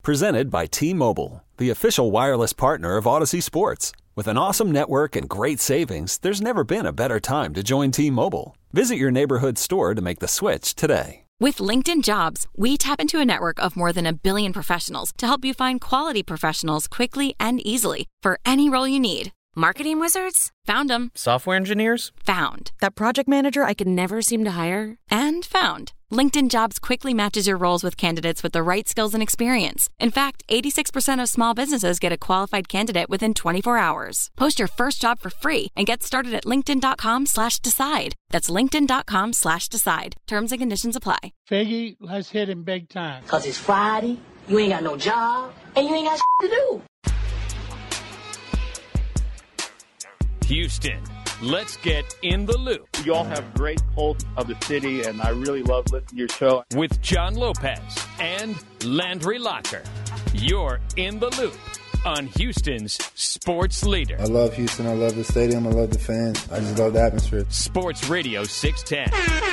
Presented by T-Mobile, the official wireless partner of Odyssey Sports. With an awesome network and great savings, there's never been a better time to join T-Mobile. Visit your neighborhood store to make the switch today. With LinkedIn Jobs, we tap into a network of more than 1 billion professionals to help you find quality professionals quickly and easily for any role you need. Marketing wizards? Found them. Software engineers? Found. That project manager I could never seem to hire? And found. LinkedIn Jobs quickly matches your roles with candidates with the right skills and experience. In fact, 86% of small businesses get a qualified candidate within 24 hours. Post your first job for free and get started at linkedin.com/decide. That's linkedin.com/decide. Terms and conditions apply. Figgy, let's hit him big time. Because it's Friday, you ain't got no job, and you ain't got to do. Houston, let's get in the loop. You all have great pulse of the city, and I really love listening to your show. With John Lopez and Landry Locker. You're in the loop on Houston's sports leader. I love Houston. I love the stadium. I love the fans. I just love the atmosphere. Sports Radio 610.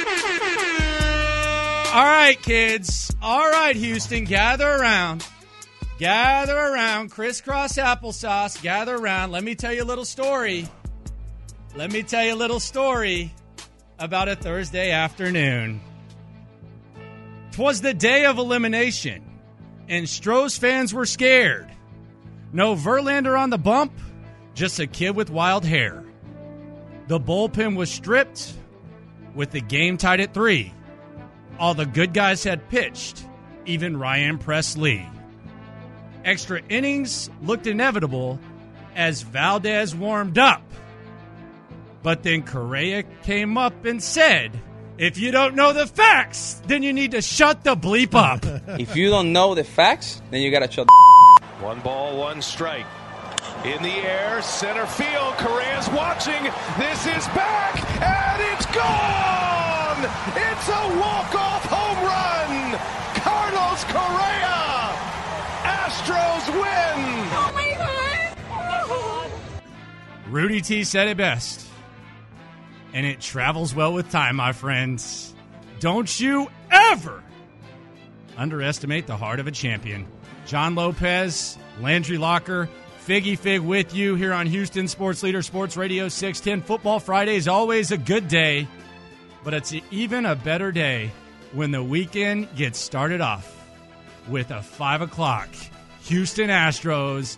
All right, kids. All right, Houston, gather around. Gather around. Crisscross applesauce. Gather around. Let me tell you a little story. Let me tell you a little story about a Thursday afternoon. 'Twas the day of elimination, and Stros fans were scared. No Verlander on the bump, just a kid with wild hair. The bullpen was stripped, with the game tied at 3. All the good guys had pitched, even Ryan Pressly. Extra innings looked inevitable as Valdez warmed up. But then Correa came up and said, if you don't know the facts, then you need to shut the bleep up. If you don't know the facts, then you got to shut 1 ball, 1 strike. In the air, center field. Correa's watching. This is back, and it's gone! It's a walk-off home run! Carlos Correa! Astros win! Oh, my God! Rudy T said it best. And it travels well with time, my friends. Don't you ever underestimate the heart of a champion. John Lopez, Landry Locker, Figgy Fig with you here on Houston Sports Leader, Sports Radio 610. Football Friday is always a good day, but it's even a better day when the weekend gets started off with a 5 o'clock Houston Astros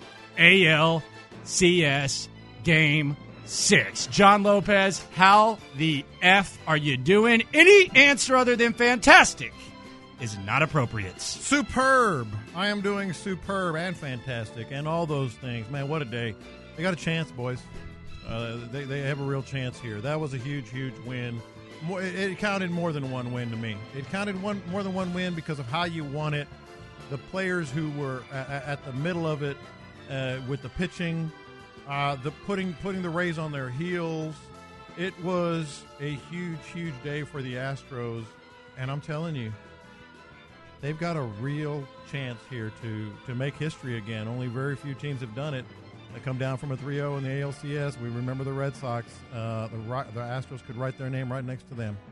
ALCS Game 6. John Lopez, how the F are you doing? Any answer other than fantastic is not appropriate. Superb. I am doing superb and fantastic and all those things. Man, what a day. They got a chance, boys. They have a real chance here. That was a huge, huge win. It counted more than one win to me. It counted more than one win because of how you won it. The players who were at the middle of it with the pitching, the putting the Rays on their heels. It was a huge, huge day for the Astros, and I'm telling you, they've got a real chance here to make history again. Only very few teams have done it. They come down from a 3-0 in the ALCS. We remember the Red Sox. The Astros could write their name right next to them.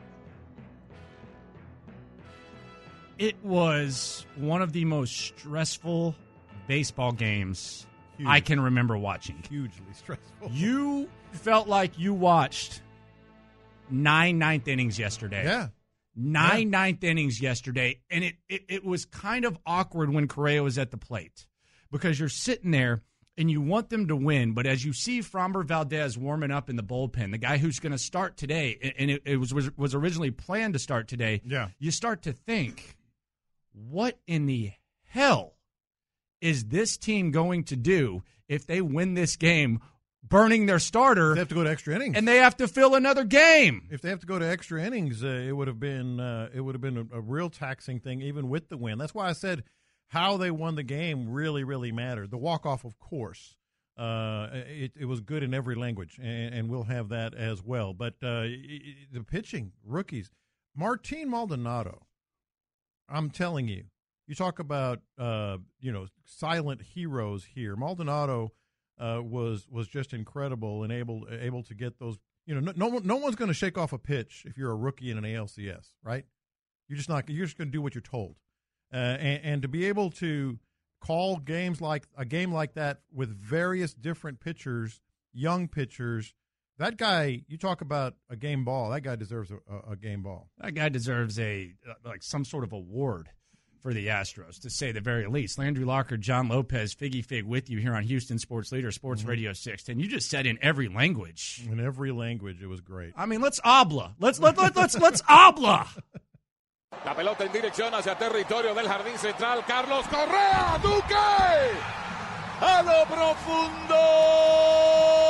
It was one of the most stressful baseball games I can remember watching. Hugely stressful. You felt like you watched 9 ninth innings yesterday. Yeah. Nine ninth innings yesterday, and it was kind of awkward when Correa was at the plate because you're sitting there and you want them to win, but as you see Framber Valdez warming up in the bullpen, the guy who's going to start today, and it was originally planned to start today, you start to think, what in the hell is this team going to do if they win this game, burning their starter? They have to go to extra innings, and they have to fill another game. If they have to go to extra innings, it would have been a real taxing thing, even with the win. That's why I said how they won the game really, really mattered. The walk-off, of course, it was good in every language, and we'll have that as well. But the pitching, rookies, Martin Maldonado, I'm telling you, you talk about silent heroes here. Maldonado was just incredible and able to get those. No one's going to shake off a pitch if you're a rookie in an ALCS, right? You're just going to do what you're told, and to be able to call games like a game like that with various different pitchers, young pitchers. That guy, you talk about a game ball. That guy deserves a game ball. That guy deserves some sort of award for the Astros, to say the very least. Landry Locker, John Lopez, Figgy Fig with you here on Houston Sports Leader, Sports Radio 610. You just said in every language. In every language, it was great. I mean, let's habla. Let's habla. La pelota en dirección hacia territorio del jardín central. Carlos Correa, Duque. A lo profundo.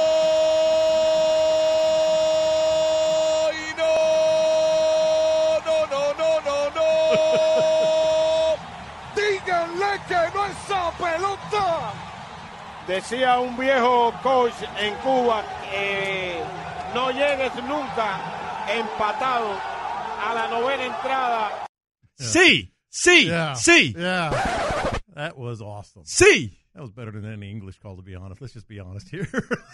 Que no es esa pelota. Decía un viejo coach en Cuba, no llegues nunca empatado a la novena entrada. Sí. Yeah. That was awesome. Sí. That was better than any English call, to be honest. Let's just be honest here.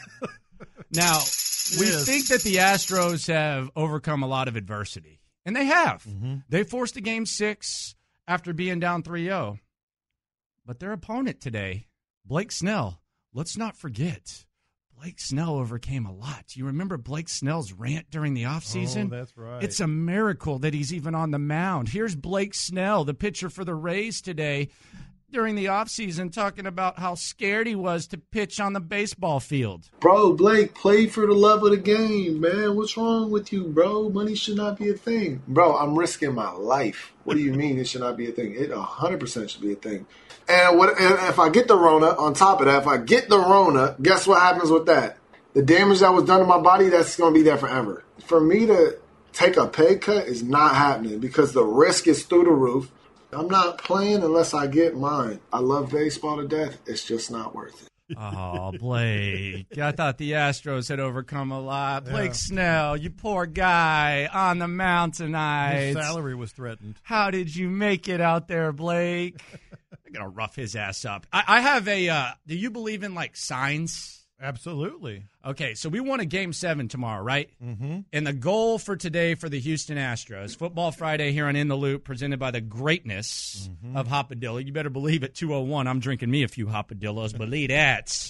Now, we think that the Astros have overcome a lot of adversity, and they have. Mm-hmm. They forced a Game 6 after being down 3-0. But their opponent today, Blake Snell, let's not forget, Blake Snell overcame a lot. You remember Blake Snell's rant during the offseason? Oh, that's right. It's a miracle that he's even on the mound. Here's Blake Snell, the pitcher for the Rays today, during the offseason, talking about how scared he was to pitch on the baseball field. Bro, Blake, play for the love of the game, man. What's wrong with you, bro? Money should not be a thing. Bro, I'm risking my life. What do you mean it should not be a thing? It 100% should be a thing. And if I get the Rona, on top of that, if I get the Rona, guess what happens with that? The damage that was done to my body, that's going to be there forever. For me to take a pay cut is not happening because the risk is through the roof. I'm not playing unless I get mine. I love baseball to death. It's just not worth it. Oh, Blake. I thought the Astros had overcome a lot. Blake Snell, you poor guy on the mound tonight. His salary was threatened. How did you make it out there, Blake? I'm going to rough his ass up. I have do you believe in, signs? Absolutely. Okay, so we won a Game 7 tomorrow, right? Mm-hmm. And the goal for today for the Houston Astros, Football Friday here on In the Loop, presented by the greatness of Hopadillo. You better believe at 2:01 I'm drinking me a few Hopadillos. Believe that.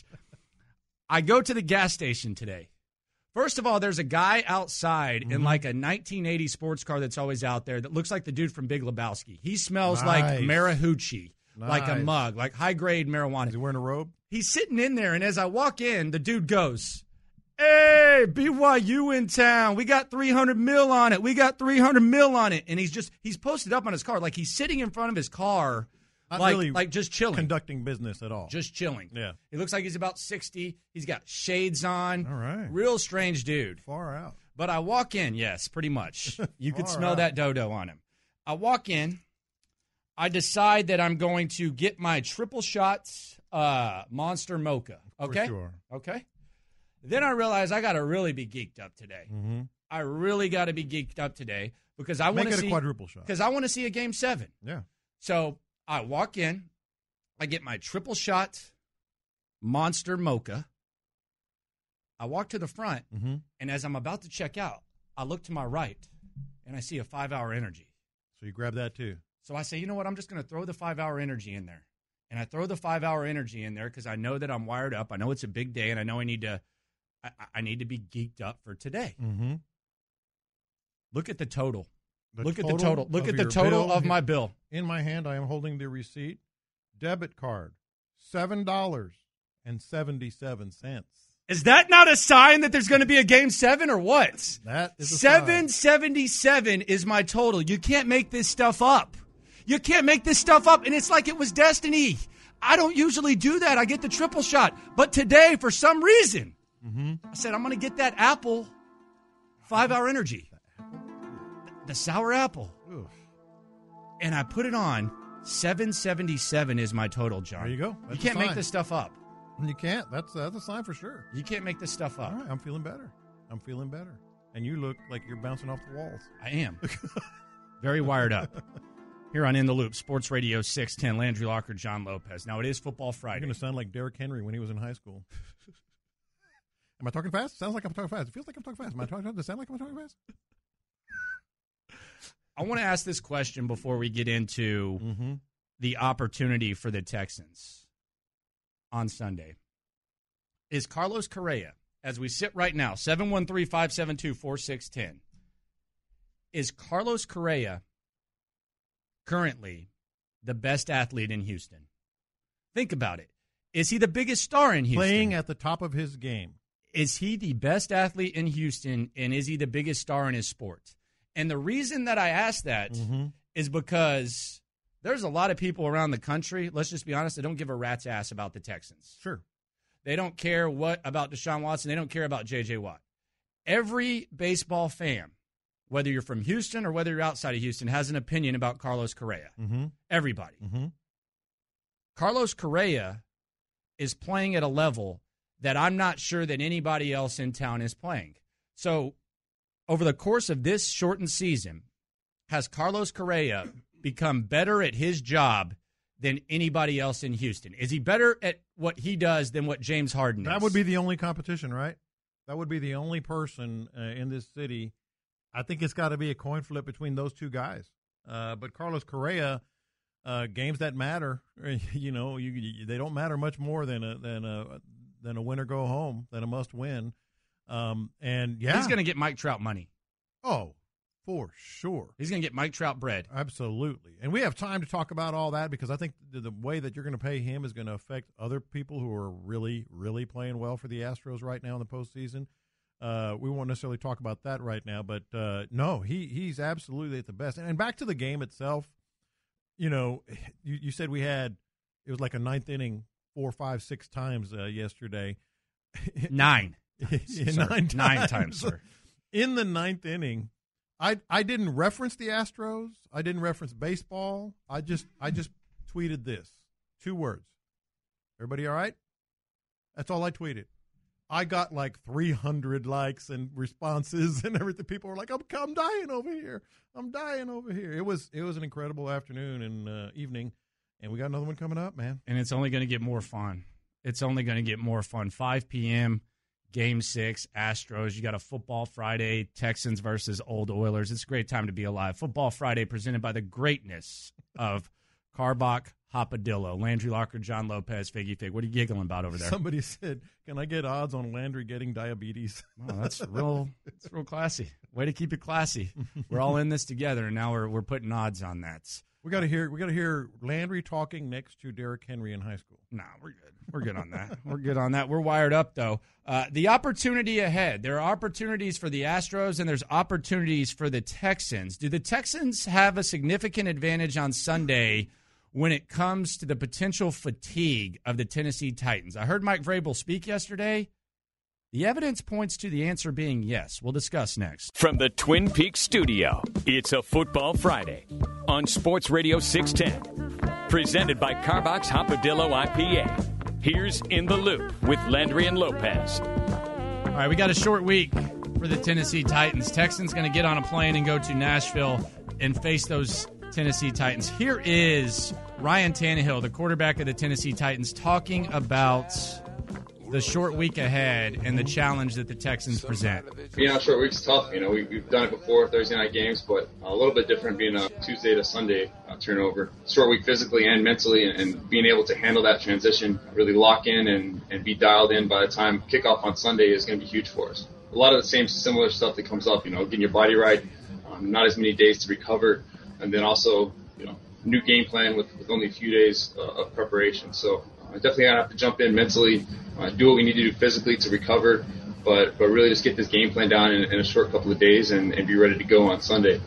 I go to the gas station today. First of all, there's a guy outside in a 1980 sports car that's always out there that looks like the dude from Big Lebowski. He smells like Marihucci, like a mug, like high-grade marijuana. Is he wearing a robe? He's sitting in there, and as I walk in, the dude goes, "Hey, BYU in town. We got $300 million on it. We got $300 million on it." And he's posted up on his car. Like he's sitting in front of his car, like just chilling. Conducting business at all. Just chilling. Yeah. He looks like he's about 60. He's got shades on. All right. Real strange dude. Far out. But I walk in, yes, pretty much. You could smell that dodo on him. I walk in. I decide that I'm going to get my triple shots Monster Mocha. Okay? For sure. Okay? Then I realize I got to really be geeked up today. Mm-hmm. I really got to be geeked up today because I want to see a quadruple shot. Because I want to see a Game 7. Yeah. So I walk in. I get my triple shot Monster Mocha. I walk to the front, and as I'm about to check out, I look to my right, and I see a 5-hour energy. So you grab that too. So I say, you know what? I'm just going to throw the 5-hour energy in there. And I throw the 5-hour energy in there because I know that I'm wired up. I know it's a big day, and I know I need to be geeked up for today. Mm-hmm. Look at the total. Look at the total. Look at the total of my bill. In my hand, I am holding the receipt. Debit card, $7.77. Is that not a sign that there's going to be a Game 7 or what? That is a $7.77 is my total. You can't make this stuff up. You can't make this stuff up, and it's like it was destiny. I don't usually do that. I get the triple shot. But today, for some reason, I said, I'm going to get that Apple 5-hour energy. The sour apple. Oof. And I put it on. $7.77 is my total, John. There you go. You can't make this stuff up. You can't. That's a sign for sure. You can't make this stuff up. All right, I'm feeling better. And you look like you're bouncing off the walls. I am. Very wired up. Here on In the Loop, Sports Radio 610, Landry Locker, John Lopez. Now, it is Football Friday. You're going to sound like Derrick Henry when he was in high school. Am I talking fast? Sounds like I'm talking fast. It feels like I'm talking fast. Am I talking fast? Does it sound like I'm talking fast? I want to ask this question before we get into the opportunity for the Texans on Sunday is Carlos Correa, as we sit right now, 713-572-4610. Is Carlos Correa currently the best athlete in Houston? Think about it. Is he the biggest star in Houston? Playing at the top of his game. Is he the best athlete in Houston, and is he the biggest star in his sport? And the reason that I ask that is because there's a lot of people around the country, let's just be honest, they don't give a rat's ass about the Texans. Sure. They don't care about Deshaun Watson. They don't care about J.J. Watt. Every baseball fan, whether you're from Houston or whether you're outside of Houston, has an opinion about Carlos Correa. Everybody. Carlos Correa is playing at a level that I'm not sure that anybody else in town is playing. So over the course of this shortened season, has Carlos Correa become better at his job than anybody else in Houston? Is he better at what he does than what James Harden is? That would be the only competition, right? That would be the only person in this city. I think it's got to be a coin flip between those two guys. But Carlos Correa, games that matter, they don't matter much more than a win or go home, than a must win. And yeah, he's going to get Mike Trout money. Oh, for sure. He's going to get Mike Trout bread. Absolutely. And we have time to talk about all that because I think the way that you're going to pay him is going to affect other people who are really, really playing well for the Astros right now in the postseason. We won't necessarily talk about that right now, but no, he's absolutely at the best. And back to the game itself, you said it was like a ninth inning 4, 5, 6 times yesterday. 9. Nine times, sir. In the ninth inning, I didn't reference the Astros. I didn't reference baseball. I just tweeted this. 2 words. Everybody all right? That's all I tweeted. I got like 300 likes and responses and everything. People were like, I'm dying over here. I'm dying over here. It was an incredible afternoon and evening, and we got another one coming up, man. And it's only going to get more fun. 5 p.m., Game 6, Astros. You got a Football Friday, Texans versus Old Oilers. It's a great time to be alive. Football Friday presented by the greatness of Karbach Hopadillo. Landry Locker, John Lopez, Figgy Fig. What are you giggling about over there? Somebody said, can I get odds on Landry getting diabetes? Wow, that's real classy. Way to keep it classy. We're all in this together, and now we're putting odds on that. We got to hear Landry talking next to Derrick Henry in high school. Nah, we're good. We're good on that. We're wired up, though. The opportunity ahead. There are opportunities for the Astros, and there's opportunities for the Texans. Do the Texans have a significant advantage on Sunday when it comes to the potential fatigue of the Tennessee Titans? I heard Mike Vrabel speak yesterday. The evidence points to the answer being yes. We'll discuss next. From the Twin Peaks studio, it's a Football Friday on Sports Radio 610. Presented by Carbox Hopadillo IPA. Here's In the Loop with Landry and Lopez. All right, we got a short week for the Tennessee Titans. Texans going to get on a plane and go to Nashville and face those Tennessee Titans. Here is Ryan Tannehill, the quarterback of the Tennessee Titans, talking about the short week ahead and the challenge that the Texans present. Being on short week's tough. We've done it before, Thursday night games, but a little bit different being a Tuesday to Sunday turnover. Short week physically and mentally, and being able to handle that transition, really lock in and be dialed in by the time kickoff on Sunday is going to be huge for us. A lot of the same similar stuff that comes up, getting your body right, not as many days to recover, and then also, new game plan with only a few days of preparation. So definitely going to have to jump in mentally, do what we need to do physically to recover, but really just get this game plan down in a short couple of days and be ready to go on Sunday.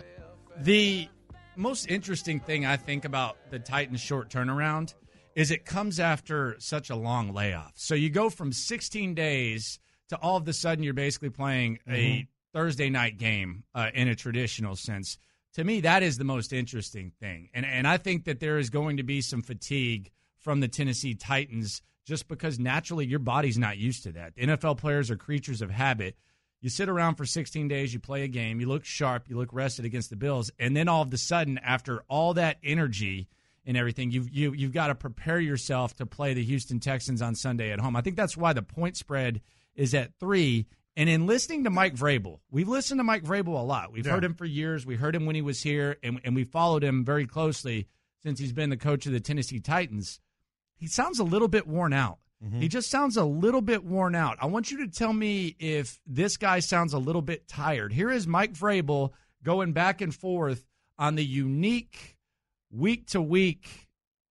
The most interesting thing I think about the Titans' short turnaround is it comes after such a long layoff. So you go from 16 days to all of a sudden you're basically playing a Thursday night game in a traditional sense. To me, that is the most interesting thing. And I think that there is going to be some fatigue from the Tennessee Titans just because naturally your body's not used to that. The NFL players are creatures of habit. You sit around for 16 days, you play a game, you look sharp, you look rested against the Bills, and then all of a sudden, after all that energy and everything, you've got to prepare yourself to play the Houston Texans on Sunday at home. I think that's why the point spread is at 3. And in listening to Mike Vrabel, we've listened to Mike Vrabel a lot. We've heard him for years. We heard him when he was here, and we followed him very closely. since he's been the coach of the Tennessee Titans, he sounds a little bit worn out. He just sounds a little bit worn out. I want you to tell me if this guy sounds a little bit tired. Here is Mike Vrabel going back and forth on the unique week-to-week,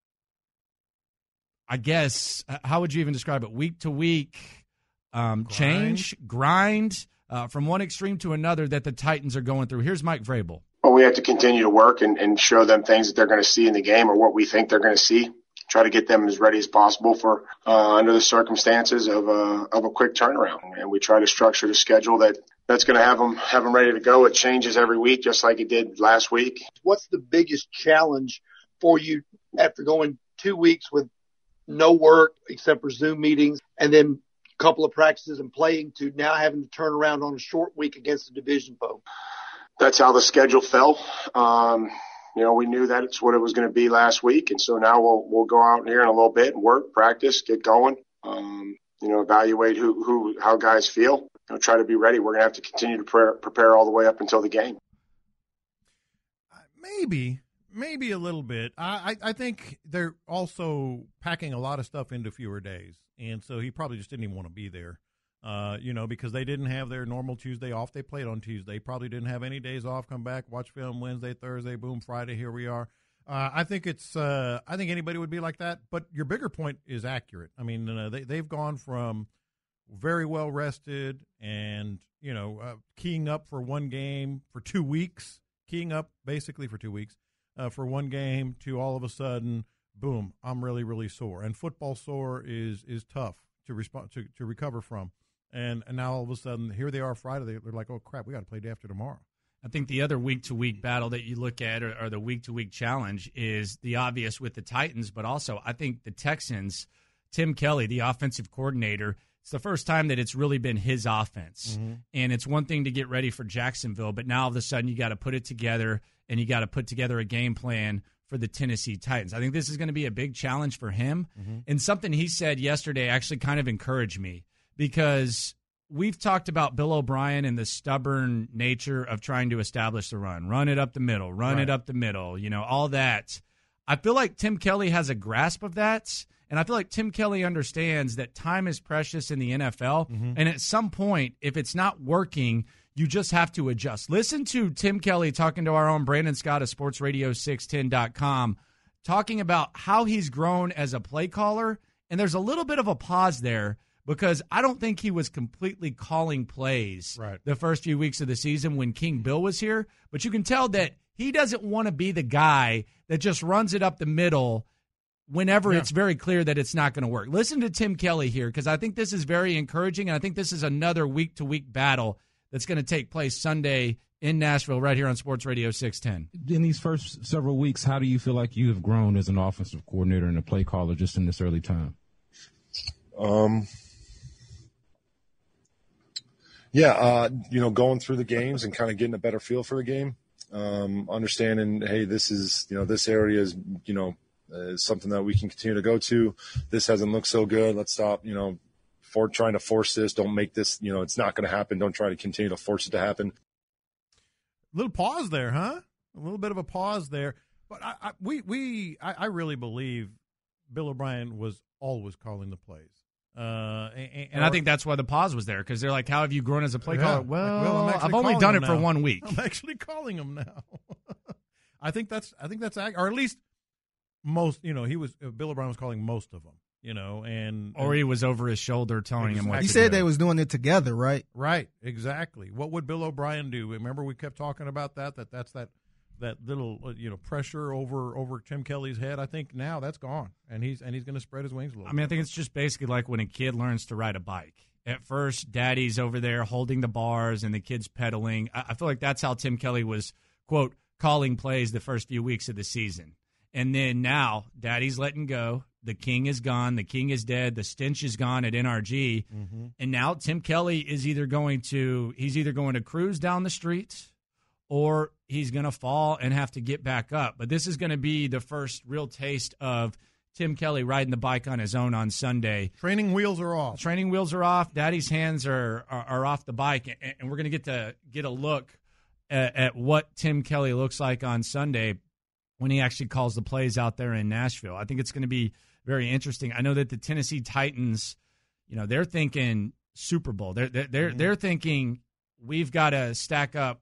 I guess, how would you even describe it? Week-to-week change, grind from one extreme to another that the Titans are going through. Here's Mike Vrabel. Well, we have to continue to work and show them things that they're going to see in the game or what we think they're going to see. Try to get them as ready as possible for under the circumstances of a quick turnaround. And we try to structure the schedule that's going to have them ready to go. It changes every week, just like it did last week. What's the biggest challenge for you after going 2 weeks with no work except for Zoom meetings and then a couple of practices and playing to now having to turn around on a short week against a division foe? That's how the schedule fell. We knew that it's what it was going to be last week. And so now we'll go out here in a little bit and work, practice, get going, evaluate how guys feel, try to be ready. We're going to have to continue to prepare all the way up until the game. Maybe a little bit. I think they're also packing a lot of stuff into fewer days. And so he probably just didn't even want to be there. Because they didn't have their normal Tuesday off. They played on Tuesday. Probably didn't have any days off. Come back, watch film Wednesday, Thursday, boom, Friday, here we are. I think anybody would be like that. But your bigger point is accurate. I mean, they've gone from very well rested and, keying up for one game for 2 weeks, keying up basically for 2 weeks for one game to all of a sudden, boom, I'm really, really sore. And football sore is tough to respond to recover from. And now all of a sudden, here they are Friday. They're like, oh, crap, we got to play day after tomorrow. I think the other week-to-week battle that you look at or the week-to-week challenge is the obvious with the Titans, but also I think the Texans, Tim Kelly, the offensive coordinator, it's the first time that it's really been his offense. Mm-hmm. And it's one thing to get ready for Jacksonville, but now all of a sudden you got to put it together and you got to put together a game plan for the Tennessee Titans. I think this is going to be a big challenge for him. Mm-hmm. And something he said yesterday actually kind of encouraged me, because we've talked about Bill O'Brien and the stubborn nature of trying to establish the run it up the middle, it up the middle, all that. I feel like Tim Kelly has a grasp of that, and I feel like Tim Kelly understands that time is precious in the NFL, and at some point, if it's not working, you just have to adjust. Listen to Tim Kelly talking to our own Brandon Scott of SportsRadio610.com, talking about how he's grown as a play caller, and there's a little bit of a pause there, because I don't think he was completely calling plays the first few weeks of the season when King Bill was here. But you can tell that he doesn't want to be the guy that just runs it up the middle whenever it's very clear that it's not going to work. Listen to Tim Kelly here, because I think this is very encouraging, and I think this is another week-to-week battle that's going to take place Sunday in Nashville right here on Sports Radio 610. In these first several weeks, how do you feel like you have grown as an offensive coordinator and a play caller just in this early time? Going through the games and kind of getting a better feel for the game, understanding, hey, this is, this area is, is something that we can continue to go to. This hasn't looked so good. Let's stop, for trying to force this. Don't make this, it's not going to happen. Don't try to continue to force it to happen. A little pause there, huh? A little bit of a pause there. But I really believe Bill O'Brien was always calling the plays. And I think that's why the pause was there, because they're like, how have you grown as a play caller? Well, I've only done it for 1 week. I'm actually calling him now. I think that's, or at least most, Bill O'Brien was calling most of them, or he was over his shoulder telling him what he said they was doing it together, right? Right, exactly. What would Bill O'Brien do? Remember we kept talking about that's that little pressure over Tim Kelly's head. I think now that's gone, and he's going to spread his wings a little. I think it's just basically like when a kid learns to ride a bike. At first, daddy's over there holding the bars and the kid's pedaling. I feel like that's how Tim Kelly was, quote, calling plays the first few weeks of the season. And then now daddy's letting go. The king is gone. The king is dead. The stench is gone at NRG. Mm-hmm. And now Tim Kelly is either going to cruise down the street, or he's going to fall and have to get back up. But this is going to be the first real taste of Tim Kelly riding the bike on his own on Sunday. Training wheels are off. Daddy's hands are off the bike, and we're going to get a look at what Tim Kelly looks like on Sunday. when he actually calls the plays out there in Nashville. I think it's going to be very interesting. I know that the Tennessee Titans, they're thinking Super Bowl. They're thinking we've got to stack up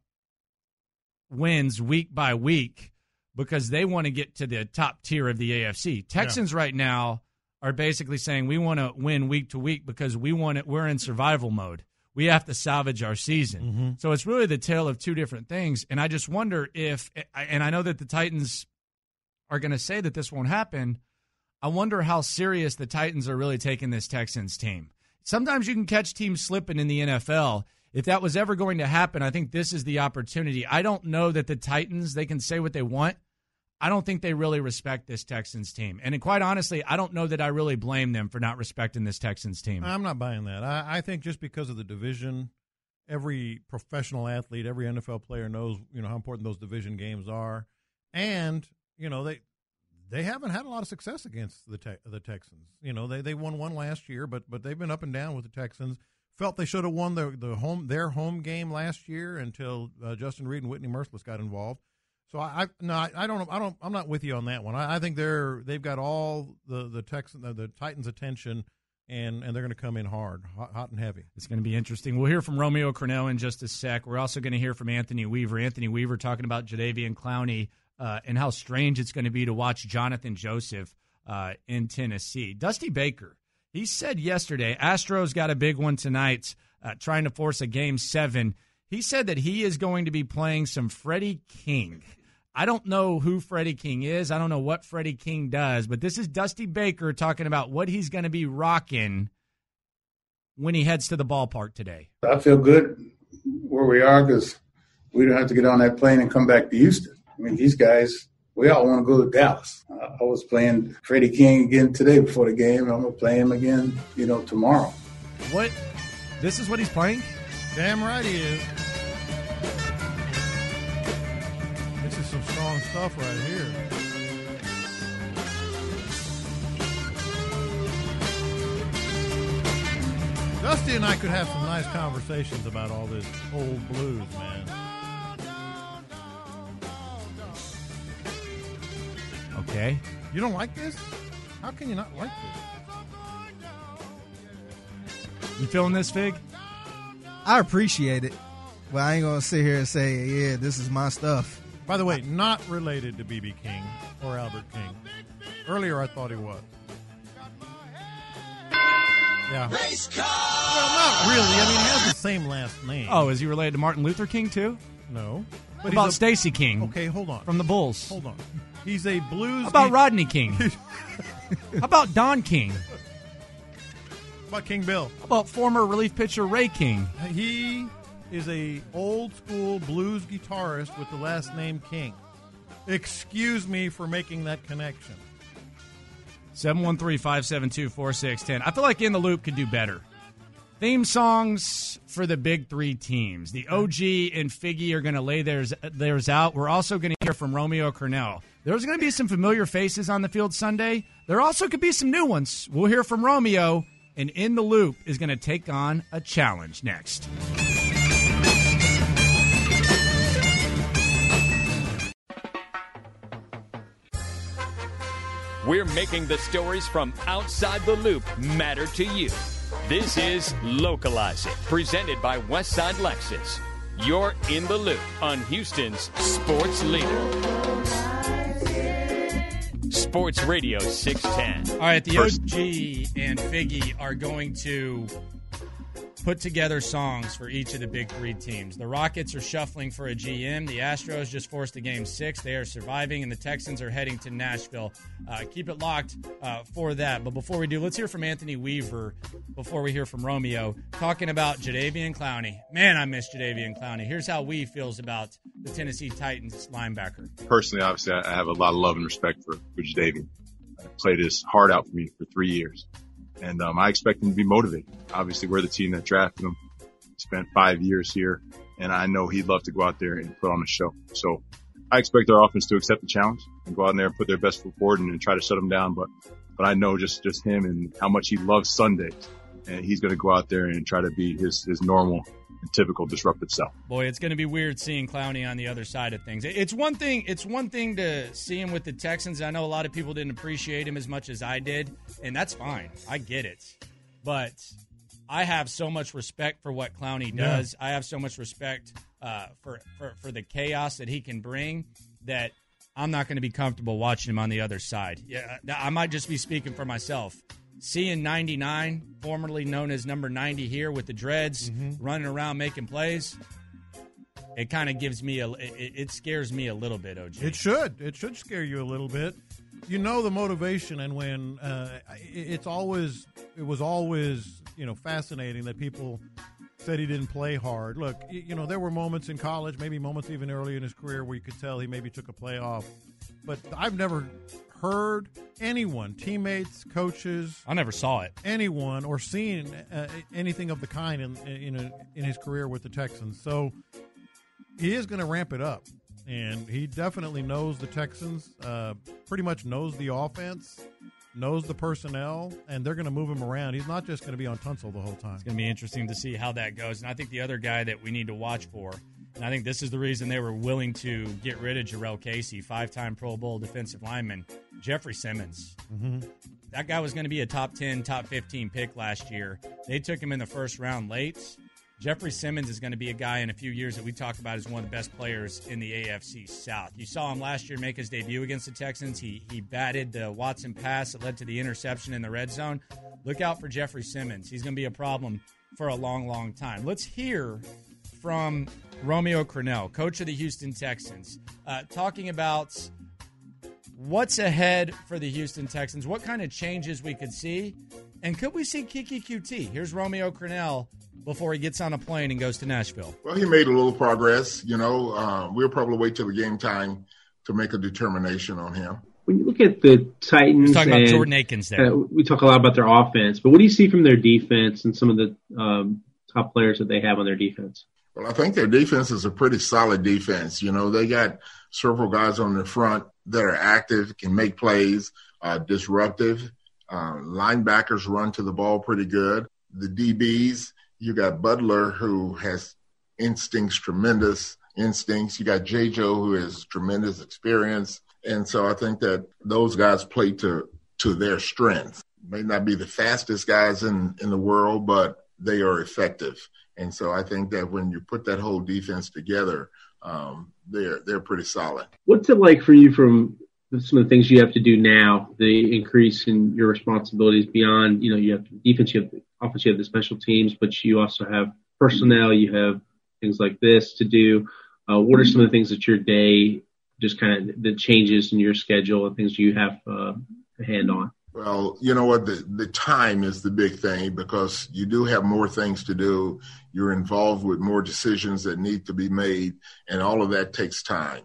wins week by week because they want to get to the top tier of the AFC. Texans right now are basically saying we want to win week to week because we're in survival mode. We have to salvage our season. So it's really the tale of two different things. And I just wonder if, and I know that the Titans are going to say that this won't happen, I wonder how serious the Titans are really taking this Texans team. Sometimes you can catch teams slipping in the NFL. If that was ever going to happen, I think this is the opportunity. I don't know that the Titans, they can say what they want. I don't think they really respect this Texans team. And quite honestly, I don't know that I really blame them for not respecting this Texans team. I'm not buying that. I think just because of the division, every professional athlete, every NFL player knows, how important those division games are. And, they haven't had a lot of success against the Texans. They won one last year, but they've been up and down with the Texans. Felt they should have won their home game last year until Justin Reed and Whitney Merciless got involved. So I'm not with you on that one. I think they've got all the Titans' attention, and they're going to come in hot and heavy. It's going to be interesting. We'll hear from Romeo Crennel in just a sec. We're also going to hear from Anthony Weaver. Anthony Weaver talking about Jadeveon Clowney and how strange it's going to be to watch Jonathan Joseph in Tennessee. Dusty Baker, he said yesterday, Astros got a big one tonight, trying to force a Game 7. He said that he is going to be playing some Freddie King. I don't know who Freddie King is. I don't know what Freddie King does, but this is Dusty Baker talking about what he's going to be rocking when he heads to the ballpark today. I feel good where we are because we don't have to get on that plane and come back to Houston. I mean, these guys, we all want to go to Dallas. I was playing Freddie King again today before the game. I'm going to play him again, tomorrow. What? This is what he's playing? Damn right he is. This is some strong stuff right here. Dusty and I could have some nice conversations about all this old blues, man. Okay. You don't like this? How can you not like this? You feeling this, Fig? I appreciate it, but I ain't going to sit here and say, yeah, this is my stuff. By the way, not related to B.B. King or Albert King. Earlier, I thought he was. Yeah. Well, not really. I mean, he has the same last name. Oh, is he related to Martin Luther King, too? No. What about Stacey King? Okay, hold on. From the Bulls. Hold on. He's a blues... How about Rodney King? How about Don King? How about King Bill? How about former relief pitcher Ray King? He is a old-school blues guitarist with the last name King. Excuse me for making that connection. 713-572-4610. I feel like In the Loop could do better. Theme songs for the big three teams. The OG and Figgy are going to lay theirs out. We're also going to hear from Romeo Crennel. There's going to be some familiar faces on the field Sunday. There also could be some new ones. We'll hear from Romeo, and In the Loop is going to take on a challenge next. We're making the stories from outside the loop matter to you. This is Localize It, presented by Westside Lexus. You're in the loop on Houston's sports leader. Sports Radio 610. All right, the OG and Figgy are going to put together songs for each of the big three teams. The Rockets are shuffling for a GM. The Astros just forced a Game 6. They are surviving, and the Texans are heading to Nashville. Keep it locked for that. But before we do, let's hear from Anthony Weaver before we hear from Romeo, talking about Jadeveon Clowney. Man, I miss Jadeveon Clowney. Here's how Wee feels about the Tennessee Titans linebacker. Personally, obviously, I have a lot of love and respect for Jadeveon. Played his heart out for me for 3 years. And I expect him to be motivated. Obviously, we're the team that drafted him. Spent 5 years here, and I know he'd love to go out there and put on a show. So I expect our offense to accept the challenge and go out there and put their best foot forward and try to shut him down. But I know just him and how much he loves Sundays, and he's going to go out there and try to be his normal typical disruptive self. Boy, it's going to be weird seeing Clowney on the other side of things. It's one thing to see him with the Texans. I know a lot of people didn't appreciate him as much as I did, and that's fine. I get it. But I have so much respect for what Clowney does. Yeah. I have so much respect for the chaos that he can bring that I'm not going to be comfortable watching him on the other side. Yeah, I might just be speaking for myself. Seeing 99, formerly known as number 90 here with the dreads, running around making plays, it kind of gives me it scares me a little bit, OG. It should scare you a little bit. You know the motivation, and when it was always fascinating that people said he didn't play hard. Look, there were moments in college, maybe moments even early in his career, where you could tell he maybe took a play off. But I've never heard anyone, teammates, coaches, I never saw it, anyone, or seen anything of the kind in his career with the Texans. So he is going to ramp it up, and he definitely knows the Texans, pretty much knows the offense, knows the personnel, and they're going to move him around. He's not just going to be on Tunsil the whole time. It's going to be interesting to see how that goes. And I think the other guy that we need to watch for, and I think this is the reason they were willing to get rid of Jarrell Casey, 5-time Pro Bowl defensive lineman, Jeffrey Simmons. That guy was going to be a top 10, top 15 pick last year. They took him in the first round late. Jeffrey Simmons is going to be a guy in a few years that we talk about as one of the best players in the AFC South. You saw him last year make his debut against the Texans. He batted the Watson pass that led to the interception in the red zone. Look out for Jeffrey Simmons. He's going to be a problem for a long, long time. Let's hear from Romeo Crennel, coach of the Houston Texans, talking about what's ahead for the Houston Texans, what kind of changes we could see, and could we see Keke QT? Here's Romeo Crennel before he gets on a plane and goes to Nashville. Well, he made a little progress. We'll probably wait till the game time to make a determination on him. When you look at the Titans, talking about Jordan Akins there. We talk a lot about their offense, but what do you see from their defense and some of the top players that they have on their defense? Well, I think their defense is a pretty solid defense. They got several guys on the front that are active, can make plays, disruptive. Linebackers run to the ball pretty good. The DBs, you got Butler, who has tremendous instincts. You got J.J., who has tremendous experience. And so I think that those guys play to their strength. May not be the fastest guys in the world, but they are effective. And so I think that when you put that whole defense together, they're pretty solid. What's it like for you from some of the things you have to do now, the increase in your responsibilities beyond, you have defense, you have the offense, you have the special teams, but you also have personnel, you have things like this to do. What are some of the things that your day, just kind of the changes in your schedule and things you have a hand on? Well, you know what? The time is the big thing because you do have more things to do. You're involved with more decisions that need to be made, and all of that takes time.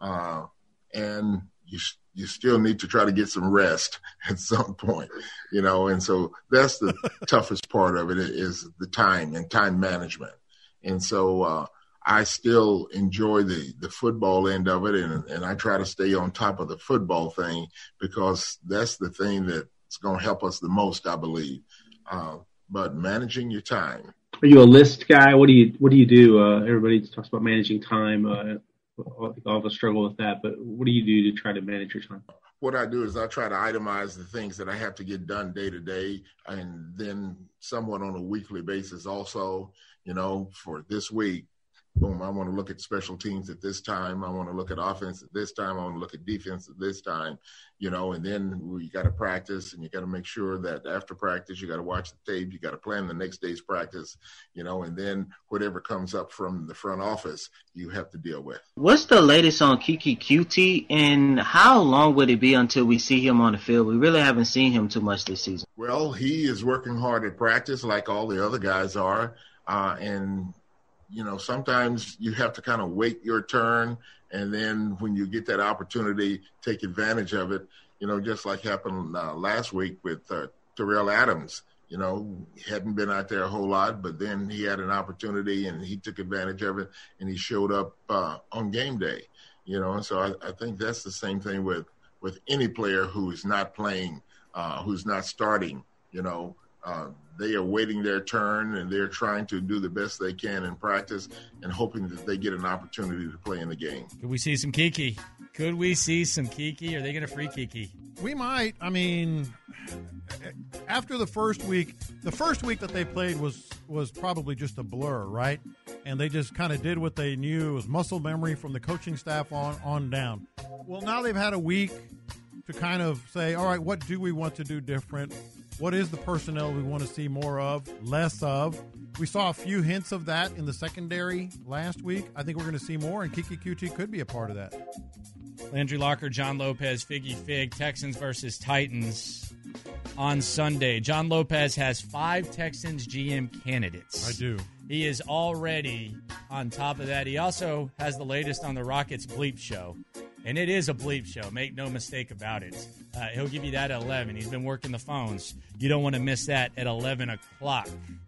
And you still need to try to get some rest at some point, and so that's the toughest part of it is the time and time management. And so I still enjoy the football end of it, and I try to stay on top of the football thing because that's the thing that's going to help us the most, I believe. But managing your time. Are you a list guy? What do you do? Everybody talks about managing time. I think all of us struggle with that, but what do you do to try to manage your time? What I do is I try to itemize the things that I have to get done day to day, and then somewhat on a weekly basis also, for this week. Boom, I want to look at special teams at this time. I want to look at offense at this time. I want to look at defense at this time, and then we got to practice, and you got to make sure that after practice, you got to watch the tape. You got to plan the next day's practice, and then whatever comes up from the front office, you have to deal with. What's the latest on Keke QT, and how long would it be until we see him on the field? We really haven't seen him too much this season. Well, he is working hard at practice like all the other guys are, and sometimes you have to kind of wait your turn, and then when you get that opportunity, take advantage of it, just like happened last week with Terrell Adams. He hadn't been out there a whole lot, but then he had an opportunity, and he took advantage of it, and he showed up on game day. And so I think that's the same thing with any player who is not playing, who's not starting, They are waiting their turn, and they're trying to do the best they can in practice and hoping that they get an opportunity to play in the game. Could we see some Kiki? Could we see some Kiki? Are they going to free Kiki? We might. I mean, after the first week that they played was probably just a blur, right? And they just kind of did what they knew. It was muscle memory from the coaching staff on down. Well, now they've had a week to kind of say, all right, what do we want to do different? What is the personnel we want to see more of, less of? We saw a few hints of that in the secondary last week. I think we're going to see more, and Kiki QT could be a part of that. Landry Locker, John Lopez, Figgy Fig, Texans versus Titans on Sunday. John Lopez has 5 Texans GM candidates. I do. He is already on top of that. He also has the latest on the Rockets bleep show. And it is a bleep show. Make no mistake about it. He'll give you that at 11. He's been working the phones. You don't want to miss that at 11 o'clock.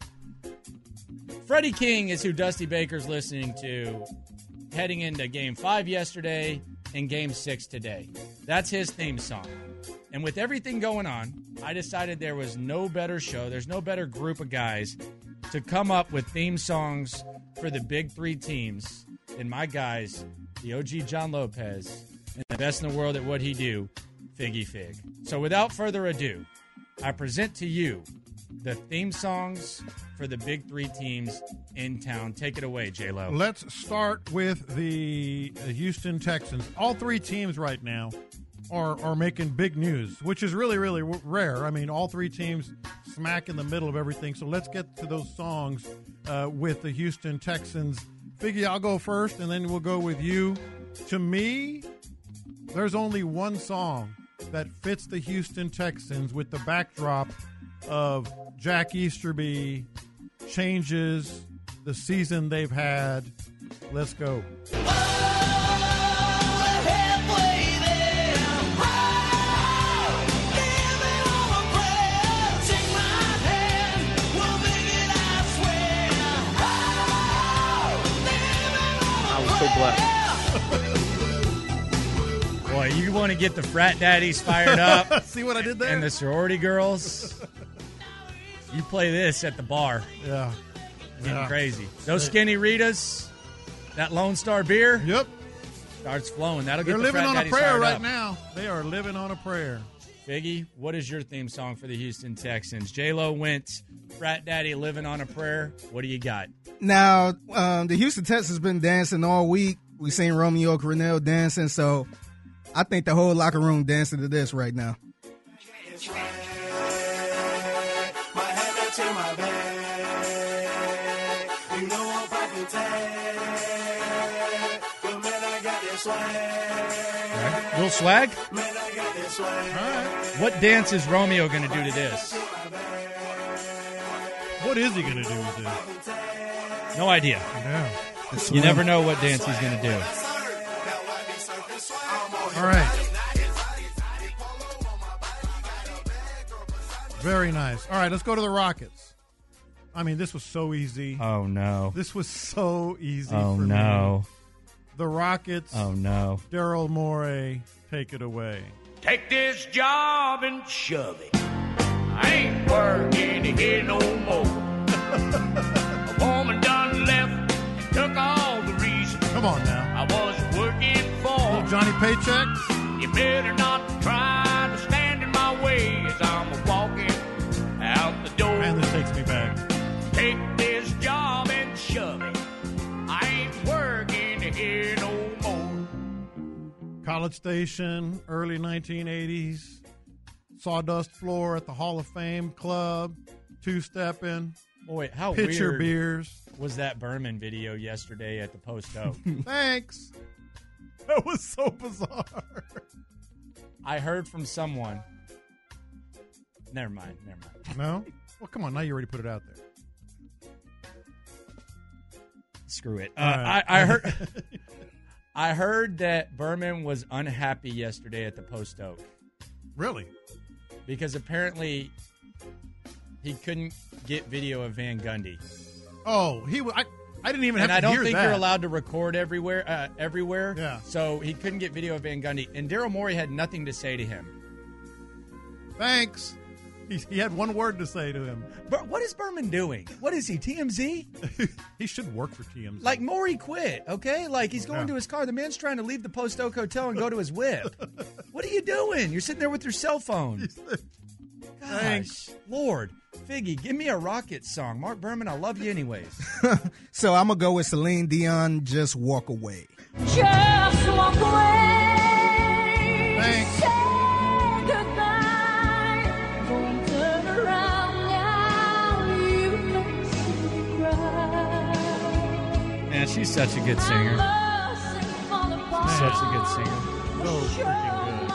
Freddie King is who Dusty Baker's listening to heading into Game 5 yesterday and Game 6 today. That's his theme song. And with everything going on, I decided there was no better show, there's no better group of guys to come up with theme songs for the big 3 teams than my guys, the OG John Lopez, and the best in the world at what he do, Figgy Fig. So without further ado, I present to you the theme songs for the big 3 teams in town. Take it away, J-Lo. Let's start with the Houston Texans. All 3 teams right now are making big news, which is really, really rare. I mean, all 3 teams smack in the middle of everything. So let's get to those songs with the Houston Texans. Figgy, I'll go first, and then we'll go with you. To me, there's only one song that fits the Houston Texans with the backdrop of Jack Easterby changes the season they've had. Let's go. So blessed. Boy, you want to get the frat daddies fired up. See what I did there? And the sorority girls. You play this at the bar. Yeah. Getting crazy. Those Skinny Ritas, that Lone Star beer. Yep. Starts flowing. That'll get They're the living frat on a daddies prayer fired right up. now. They are living on a prayer. Figgy, what is your theme song for the Houston Texans? J-Lo went frat daddy living on a prayer. What do you got? Now, the Houston Texans been dancing all week. We seen Romeo Crennel dancing, so I think the whole locker room dancing to this right now. Right. Little swag? All right. What dance is Romeo going to do to this? What is he going to do with this? No idea. Yeah. You never know what dance he's going to do. All right. Very nice. All right, let's go to the Rockets. I mean, this was so easy. Oh, no. This was so easy Oh, for me. no. The Rockets. Oh, no. Daryl Morey, take it away. Take this job and shove it. I ain't working here no more. A woman done left and took all the reason. Come on now. I was working for. Little Johnny Paycheck. You better not try to stand in my way as I'm walking out the door. Man, this takes me back. Take this job and shove it. I ain't working here no more. College Station, early 1980s. Sawdust floor at the Hall of Fame Club. Two-stepping. Boy, how pitcher weird beers. was that Berman video yesterday at the Post Oak? Thanks. That was so bizarre. I heard from someone. Never mind. No? Well, come on. Now you already put it out there. Screw it. right. I heard. I heard that Berman was unhappy yesterday at the Post Oak. Really? Because apparently he couldn't get video of Van Gundy. Oh, I didn't even have to hear that. And I don't think you're allowed to record everywhere. Yeah. So he couldn't get video of Van Gundy. And Daryl Morey had nothing to say to him. Thanks. He had one word to say to him. But what is Berman doing? What is he, TMZ? He should work for TMZ. Like, Maury quit, okay? Like, he's going to his car. The man's trying to leave the Post Oak Hotel and go to his whip. What are you doing? You're sitting there with your cell phone. Gosh, Lord. Figgy, give me a Rocket song. Mark Berman, I love you anyways. So I'm going to go with Celine Dion, Just Walk Away. Just walk away. Thanks. Say goodbye. Don't turn around now. You makes me cry. Man, she's such a good singer. Such a good singer. So freaking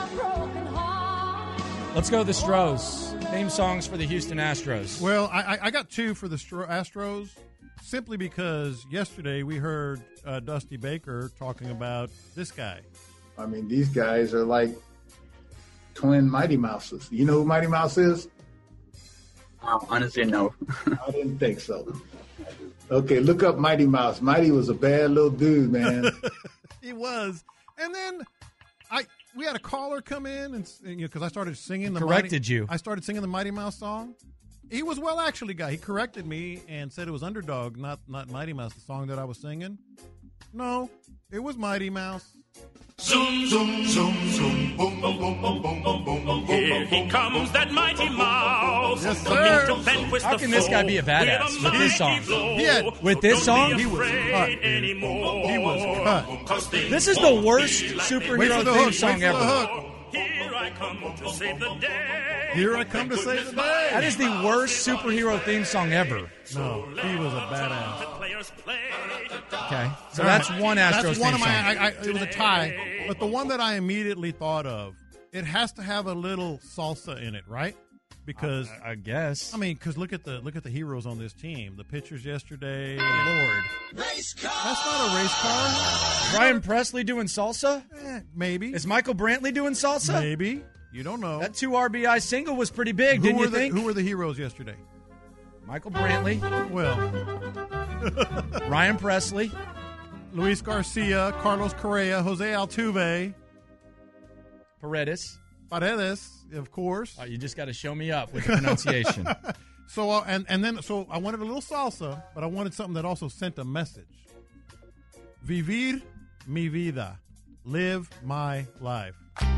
good. Let's go with the Stros. Theme songs for the Houston Astros. Well, I got two for the Astros simply because yesterday we heard Dusty Baker talking about this guy. I mean, these guys are like twin Mighty Mouses. You know who Mighty Mouse is? Honestly, no. I didn't think so. Okay, look up Mighty Mouse. Mighty was a bad little dude, man. He was. And then we had a caller come in and because I started singing the I started singing the Mighty Mouse song. He was actually guy. He corrected me and said it was Underdog, not Mighty Mouse, the song that I was singing. No, it was Mighty Mouse. Zoom, zoom, zoom, zoom, boom, boom, boom, boom, boom, boom, boom, boom. Here he comes, that Mighty Mouse. Yes, sir. How can this guy be a badass with this song? With this song? He was cut. He was cut. This is the worst superhero theme song ever. Here I come to save the day. Here I come to save the day. That is the worst superhero theme song ever. No, he was a badass. Okay, so that's one Astros That's one theme of my. song. It was a tie, but the one that I immediately thought of, it has to have a little salsa in it, right? Because I guess. I mean, because look at the heroes on this team. The pitchers yesterday. Lord, Race car. that's not a race car. Brian Presley doing salsa? Maybe. Is Michael Brantley doing salsa? Maybe. You don't know. That 2 RBI single was pretty big, didn't you think? Who were the heroes yesterday? Michael Brantley. Well, Ryan Presley. Luis Garcia, Carlos Correa, Jose Altuve. Paredes, of course. You just got to show me up with the pronunciation. So and then I wanted a little salsa, but I wanted something that also sent a message. Vivir mi vida, live my life.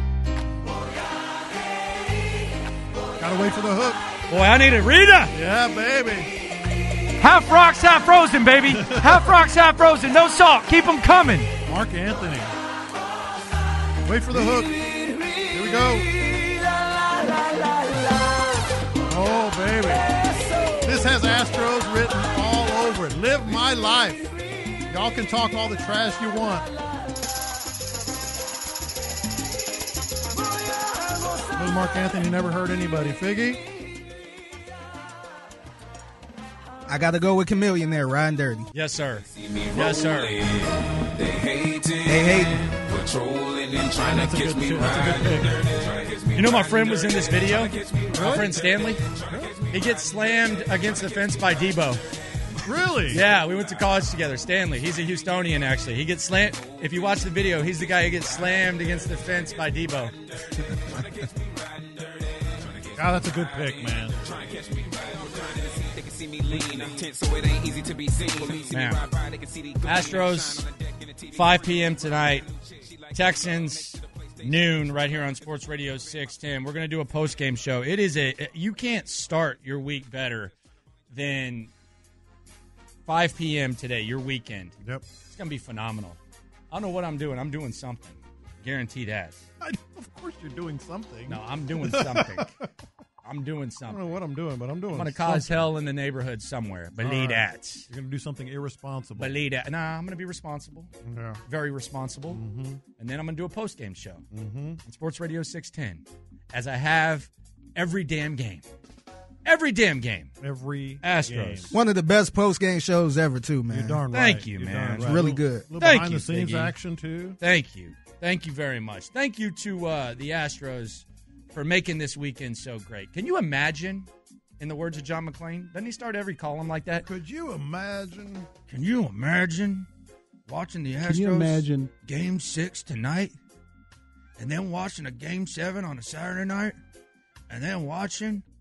Gotta wait for the hook. Boy, I need it, Rita. Yeah, baby. Half rocks, half frozen, baby. Half rocks, half frozen. No salt. Keep them coming. Mark Anthony. Wait for the hook. Here we go. Oh, baby. This has Astros written all over it. Live my life. Y'all can talk all the trash you want. Well, Mark Anthony never hurt anybody. Figgy? I got to go with Chameleon there, riding dirty. Yes, sir. Yes, sir. They hate Patrolling and trying to catch me riding. You know my friend was in this video? My friend Stanley? He gets slammed against the fence by Debo. Really? Yeah, we went to college together. Stanley, he's a Houstonian, actually. He gets slammed. If you watch the video, he's the guy who gets slammed against the fence by Debo. God, that's a good pick, man. Man. Astros, 5 p.m. tonight. Texans, noon, right here on Sports Radio 610. We're going to do a post-game show. You can't start your week better than 5 p.m. today, your weekend. Yep. It's going to be phenomenal. I don't know what I'm doing. I'm doing something. Guarantee that. Of course you're doing something. No, I'm doing something. I'm doing something. I don't know what I'm doing, but I'm doing I'm going to cause hell in the neighborhood somewhere. Believe that. You're going to do something irresponsible. Believe that. Nah, I'm going to be responsible. Yeah. Very responsible. Mm-hmm. And then I'm going to do a post-game show Mm-hmm. on Sports Radio 610, as I have every damn game. Every damn game. Every Astros. game. One of the best post-game shows ever, too, man. You're darn right. Thank you, You're man. darn It's right. really good. A little Thank behind you, the scenes Figgy. action, too. Thank you. Thank you very much. Thank you to the Astros for making this weekend so great. Can you imagine, in the words of John McClane, doesn't he start every column like that? Could you imagine? Can you imagine watching the Astros Game 6 tonight, and then watching a Game 7 on a Saturday night, and then watching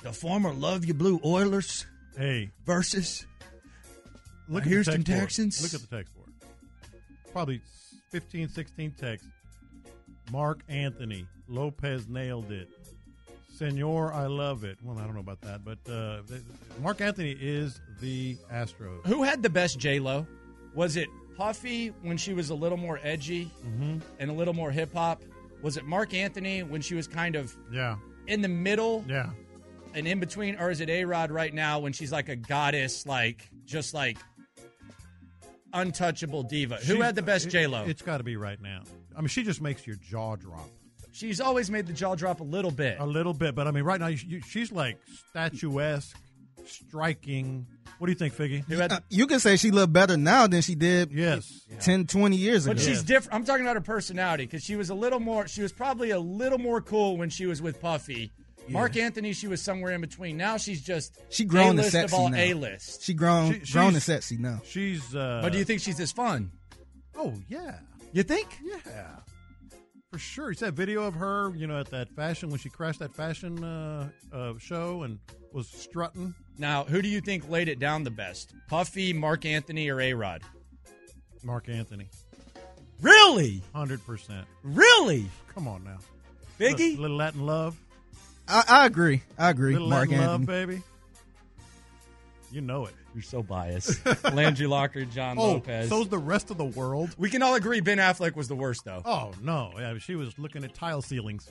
The former Love You Blue Oilers versus Look Houston at the Texans. Look at the text board. Probably 15, 16 texts. Mark Anthony Lopez nailed it. Senor, I love it. Well, I don't know about that, but Mark Anthony is the Astros. Who had the best J-Lo? Was it Puffy when she was a little more edgy and a little more hip-hop? Was it Mark Anthony when she was kind of in the middle and in between? Or is it A-Rod right now when she's like a goddess, like just like untouchable diva? Who had the best J-Lo? It's got to be right now. I mean, she just makes your jaw drop. She's always made the jaw drop a little bit. A little bit, but I mean, right now, she's like statuesque, striking. What do you think, Figgy? You can say she looked better now than she did 10, 20 years ago. But she's different. I'm talking about her personality because she was probably a little more cool when she was with Puffy. Yeah. Mark Anthony, she was somewhere in between. Now she's just grown to A-list sexy of all now. A-list. She grown to sexy now. She's. But do you think she's as fun? Oh, yeah. You think? Yeah. For sure. You saw a video of her, at that fashion, when she crashed that fashion show and was strutting. Now, who do you think laid it down the best? Puffy, Mark Anthony, or A-Rod? Mark Anthony. Really? 100%. Really? Come on now. Biggie? Little Latin love. I agree. Little Mark Latin Anthony. love, baby. You know it. You're so biased. Landry Locker, John Lopez. So's the rest of the world. We can all agree Ben Affleck was the worst, though. Oh, no. Yeah, she was looking at tile ceilings.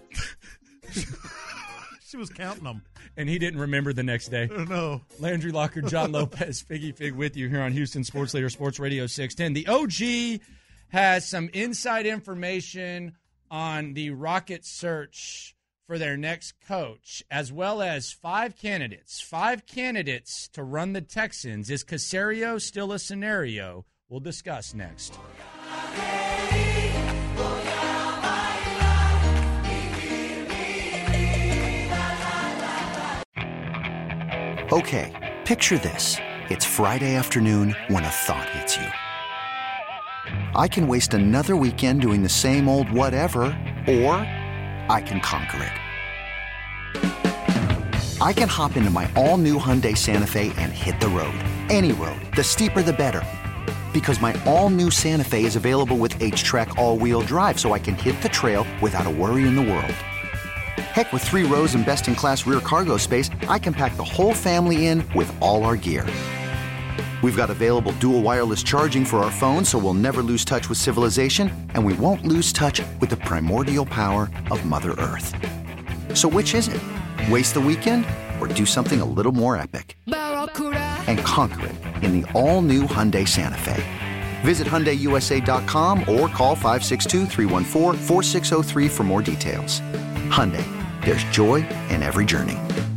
She was counting them. And he didn't remember the next day. No. Landry Locker, John Lopez, Figgy Fig with you here on Houston Sports Leader, Sports Radio 610. The OG has some inside information on the Rocket search for their next coach, as well as 5 candidates. 5 candidates to run the Texans. Is Caserio still a scenario? We'll discuss next. Okay, picture this. It's Friday afternoon when a thought hits you. I can waste another weekend doing the same old whatever, or I can conquer it. I can hop into my all-new Hyundai Santa Fe and hit the road. Any road. The steeper, the better. Because my all-new Santa Fe is available with H-Track all-wheel drive, so I can hit the trail without a worry in the world. Heck, with 3 rows and best-in-class rear cargo space, I can pack the whole family in with all our gear. We've got available dual wireless charging for our phones, so we'll never lose touch with civilization, and we won't lose touch with the primordial power of Mother Earth. So which is it? Waste the weekend or do something a little more epic? And conquer it in the all-new Hyundai Santa Fe. Visit HyundaiUSA.com or call 562-314-4603 for more details. Hyundai, there's joy in every journey.